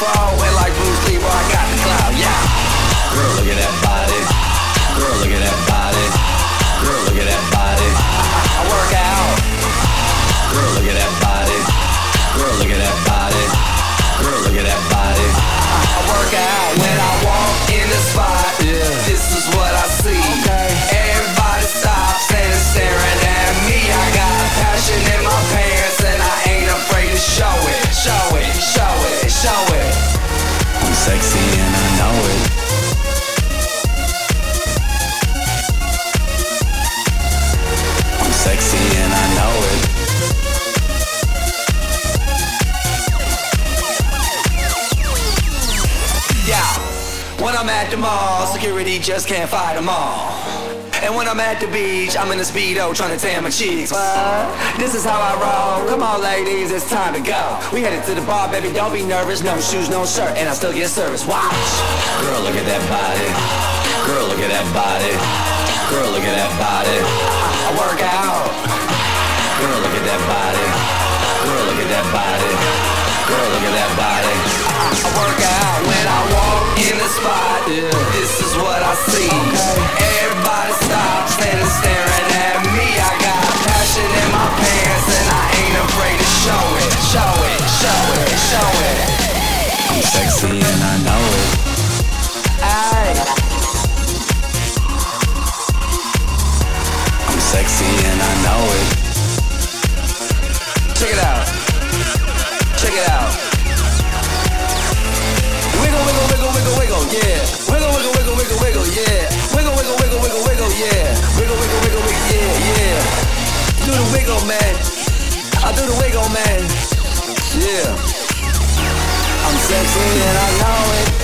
fall. And like Bruce Lee, well, I got the clout, yeah. Girl, look at that body. Girl, look at that body. Girl, look at that body. I work out. Girl, look at that body. Girl, look at that body. Girl, look at that body. I work out when I walk in the spot. Yeah. This is what I see. Okay. Everybody stops and staring at me. I got passion in my pants and I ain't afraid to show it. Show it, show it, show it. I'm sexy and I know it. I'm sexy and I know it. Yeah, when I'm at the mall, security just can't fight them all. And when I'm at the beach, I'm in a Speedo trying to tan my cheeks. This is how I roll. Come on, ladies, it's time to go. We headed to the bar, baby, don't be nervous. No shoes, no shirt, and I still get service. Watch. Girl, look at that body. Girl, look at that body. Girl, look at that body. I work out. Girl, look at that body. Girl, look at that body. Girl, look at that body. I work out when I walk in the spot. Yeah. This is what I see. Okay. Everybody stops and is staring at me. I got passion in my pants and I ain't afraid to show it. Show it, show it, show it. I'm sexy and I know it. Aye. I'm sexy and I know it. Check it out. Check it out. Wiggle, wiggle, wiggle, wiggle, wiggle, yeah. Wiggle, wiggle, wiggle, wiggle, wiggle, yeah. Wiggle, wiggle, wiggle, wiggle, wiggle, yeah. Wiggle, wiggle, wiggle, wiggle, yeah, yeah. Do the wiggle, man. I do the wiggle, man. Yeah. I'm sexy and I know it.